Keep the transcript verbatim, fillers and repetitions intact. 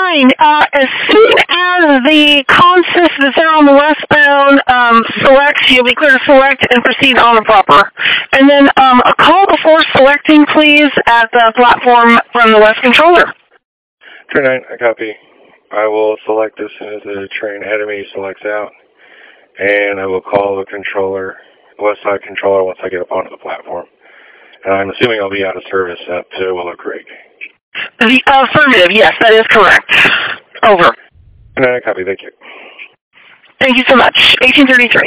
fine. Uh, as soon as the consist that's there on the westbound um, selects, you'll be clear to select and proceed on the proper. And then um, a call before selecting, please, at the platform from the west controller. Train nine, I copy. I will select as soon as the train ahead of me selects out, and I will call the controller, west side controller, once I get up onto the platform. And I'm assuming I'll be out of service at uh, Willow Creek. The affirmative, yes, that is correct. Over. And I copy, thank you. Thank you so much. eighteen thirty-three.